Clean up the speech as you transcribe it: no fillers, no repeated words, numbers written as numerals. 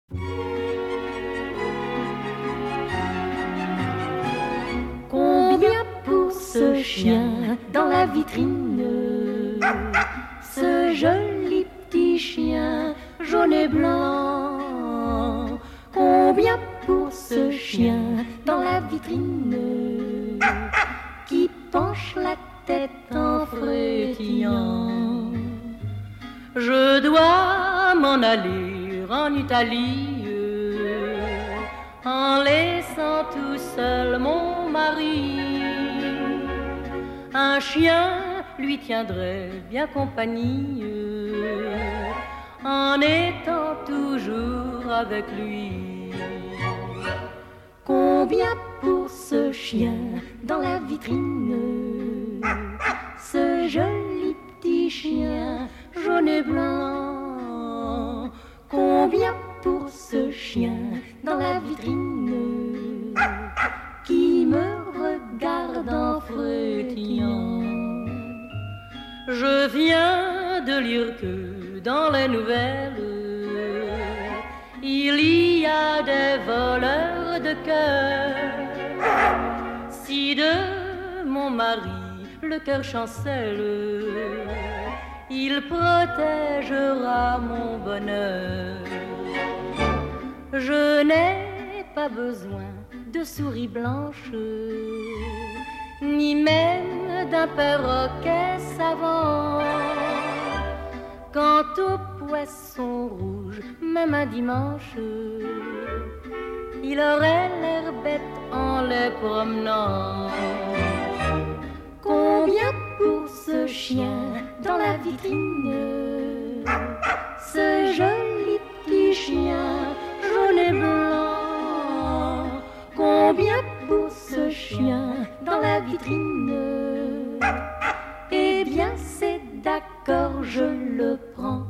Combien pour ce chien dans la vitrine, ce joli petit chien jaune et blanc? Combien pour ce chien dans la vitrine qui penche la tête en frétillant? Je dois m'en aller en Italie en laissant tout seul mon mari. Un chien lui tiendrait bien compagnie en étant toujours avec lui. Combien pour ce chien dans la vitrine, ce joli petit chien jaune et blanc? Combien pour ce chien dans la vitrine qui me regarde en frétillant? Je viens de lire que dans les nouvelles il y a des voleurs de cœur. Si de mon mari le cœur chancelle, il protégera mon bonheur. Je n'ai pas besoin de souris blanches, ni même d'un perroquet savant. Quant au poisson rouge, même un dimanche, il aurait l'air bête en les promenant. Combien pour ce chien dans la vitrine, ce joli petit chien jaune et blanc? Combien pour ce chien dans la vitrine? Eh bien c'est d'accord, je le prends.